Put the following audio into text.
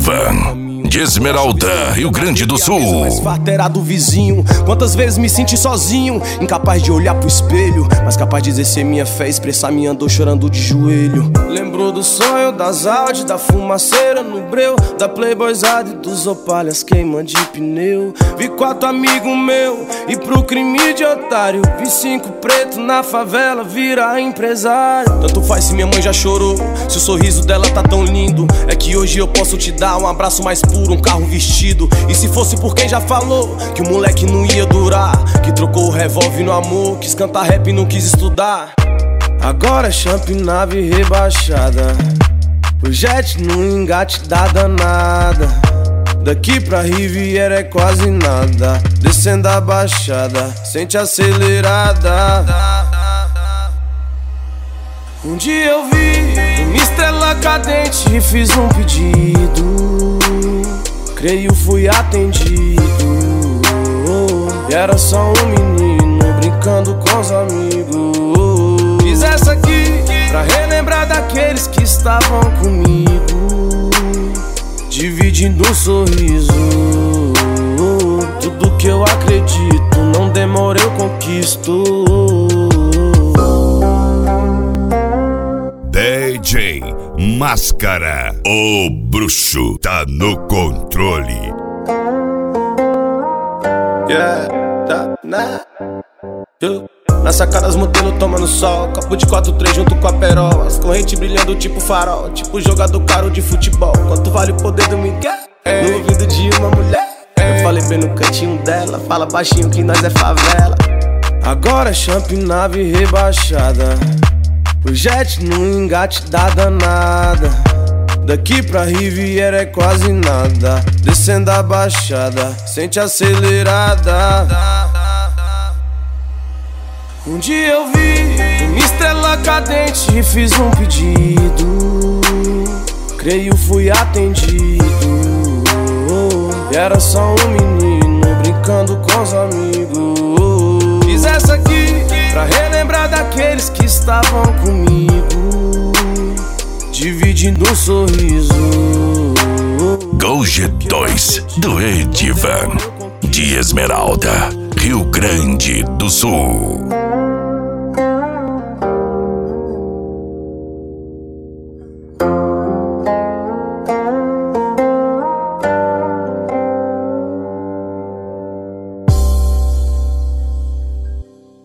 Edivan, de Esmeralda, Rio Grande do Sul. Mais farta era do vizinho. Quantas vezes me senti sozinho, incapaz de olhar pro espelho, mas capaz de exercer minha fé, expressar minha dor chorando de joelho. Lembrou do sonho, das Audi, da fumaceira no breu, da Playboyzada e dos Opalhas queima de pneu. Vi 4 amigos meu e pro crime de otário, vi 5 preto na favela virar empresário. Tanto faz se minha mãe já chorou, se o sorriso dela tá tão lindo. É que hoje eu posso te dar um abraço mais puro, um carro vestido. E se fosse por quem já falou que o moleque não ia durar, que trocou o revólver no amor, quis cantar rap e não quis estudar. Agora é champ, nave rebaixada, o jet no engate da danada. Daqui pra Riviera é quase nada, descendo a baixada, sente acelerada. Um dia eu vi uma estrela cadente e fiz um pedido, creio fui atendido. E era só um menino brincando com os amigos. Fiz essa aqui pra relembrar daqueles que estavam comigo, dividindo um sorriso. Tudo que eu acredito, não demora eu conquisto. DJ Máscara, o bruxo tá no controle. Na sacada as modelo tomando sol, copo de 4-3 junto com a perola, as correntes brilhando tipo farol, tipo jogador caro de futebol. Quanto vale o poder do Miguel? No ouvido de uma mulher. Eu falei bem no cantinho dela, fala baixinho que nós é favela. Agora é champ, nave rebaixada, o jet no engate da danada. Daqui pra Riviera é quase nada, descendo a baixada, sente acelerada. Um dia eu vi uma estrela cadente e fiz um pedido, creio fui atendido. E era só um menino brincando com os amigos. Fiz essa aqui pra relembrar daqueles que estavam comigo, dividindo um sorriso. Gol G2 do Edivan, de Esmeralda, Rio Grande do Sul.